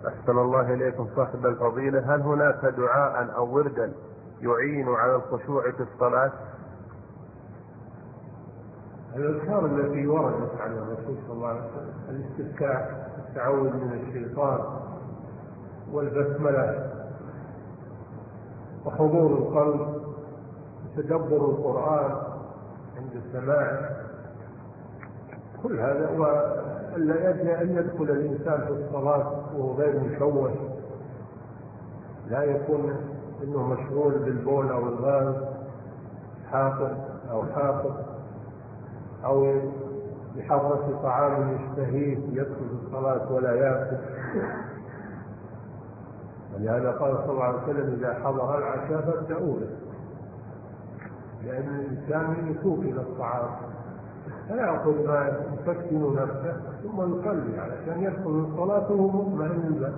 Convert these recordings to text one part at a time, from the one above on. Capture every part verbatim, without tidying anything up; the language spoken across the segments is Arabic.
أحسن الله إليكم صاحب الفضيلة، هل هناك دعاء أو وردا يعين على الخشوع في الصلاة؟ الأذكار التي وردت عن الرسول صلى الله عليه وسلم: الاستفتاح، التعوذ من الشيطان، والبسملة، وحضور القلب، وتدبر القرآن عند السماع، كل هذا. وألا يجري أن يدخل الإنسان في الصلاة وهو غير مشوش، لا يكون إنه مشغول بالبول أو الغاز، حاقد أو حاقد، أو بحضرة طعام يشتهيه يدخل في الصلاة ولا يأكل. ولهذا قال صلى الله عليه وسلم: إذا حضر العشاء فابدأوا به، لأن الإنسان يسوق إلى الطعام فيأخذ ما يسكن نفسه ثم يصلي علشان يدخل الصلاة وهو مطمئن له.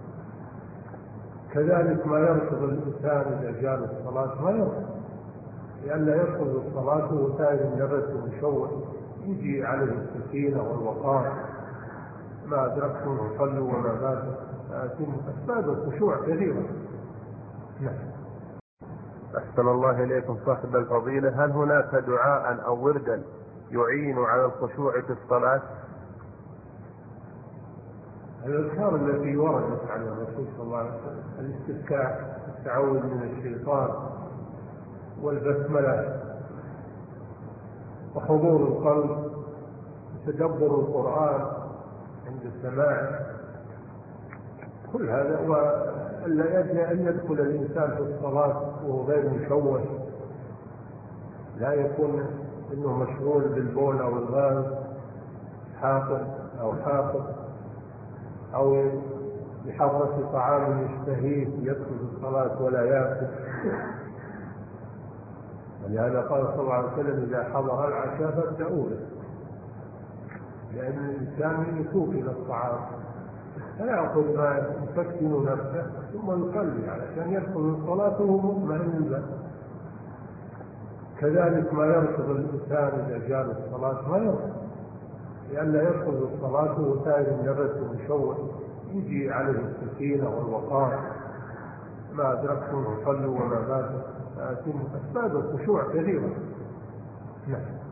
كذلك ما يركض الإنسان إذا جاء للصلاة ما يركض، لئلا يدخل الصلاة وهو ثائر النفس ومشوش، يجي عليه السكينة والوقار. ما أدركتم فصلوا وما فاتكم فأتموا. أسباب الخشوع كثيرة. نعم. أحسن الله إليكم صاحب الفضيلة، هل هناك دعاء أو وردا يعين على الخشوع في الصلاة؟ الأذكار التي وردت عن الرسول صلى الله عليه وسلم: الاستفتاح، التعوذ من الشيطان، والبسملة، وحضور القلب، وتدبر القرآن عند السماع، كل هذا. وألا يجري أن يدخل الإنسان في الصلاة وهو غير مشوش، لا يكون إنه مشغول بالبول أو الغاز، حاقد أو حاقد، أو بحضرة طعام يشتهيه يدخل في الصلاة ولا يأكل. ولهذا قال صلى الله عليه وسلم: إذا حضر العشاء فابدأوا به، لأن الإنسان يسوق إلى الطعام فيأخذ ما يسكن نفسه ثم يصلي علشان يدخل الصلاة وهو مطمئن له. كذلك ما يركض الإنسان إذا جاء للصلاة ما يركض، لئلا يدخل الصلاة وهو ثائر النفس ومشوش، يجي عليه السكينة والوقار. ما أدركتم فصلوا وما فاتكم فأتموا. أسباب الخشوع كثيرة. نعم.